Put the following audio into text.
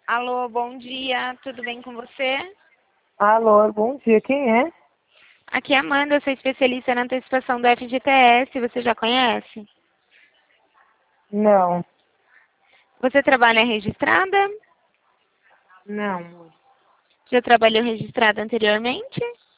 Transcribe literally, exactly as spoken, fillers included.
Alô, bom dia, tudo bem com você? Alô, bom dia, quem é? Aqui é a Amanda, eu sou especialista na antecipação do F G T S, você já conhece? Não, Você trabalha registrada? não, Já trabalhou registrada anteriormente?